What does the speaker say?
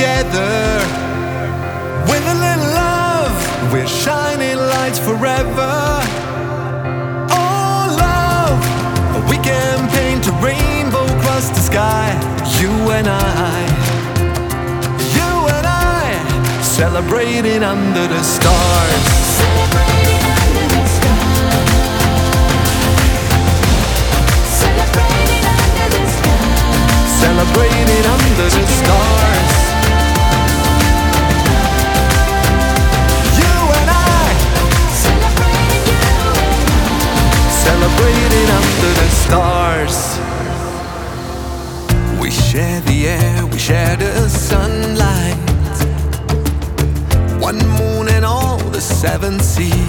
together. With a little love, we're shining lights forever. Oh love, we can paint a rainbow across the sky. You and I, celebrating under the stars. Celebrating under the stars. Celebrating under the stars. Celebrating under the stars. You and I, Celebrating you and I. celebrating under the stars. We share the air, we share the sunlight. One moon and all the seven seas.